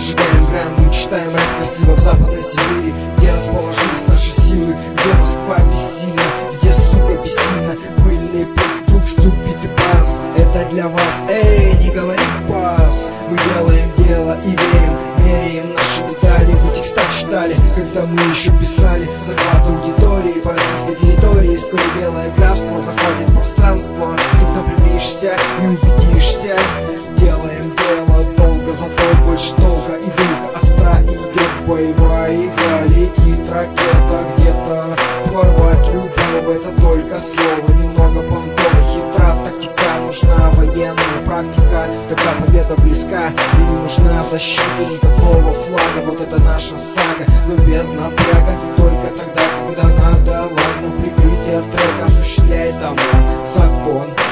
сжигаем грамм, мы читаем рэп красиво в Западной Сибири, где расположились наши силы, где Москва бессильна, где, сука, бессильна. Были друг штук биты пас, это для вас, эй, не говори пас. Мы делаем дело и верим, меряем наши детали. Вы текста читали, когда мы еще писали. Захват аудитории по российской территории. Вскоре белое графство захватит пространство. Тут приближишься и убедишься. Делаем дело долго, зато больше долго и долго. Остра идет боевая игра, летит ракета где-то. Порвать любого, это только слово. Немного понтово, хитра тактика. Нужна военная практика, когда победа близка. И не нужна защита никакого флага. Вот это наша сага, но без напряга. Только тогда, когда надо. Ладно, прикрытие трека осуществляет там закон.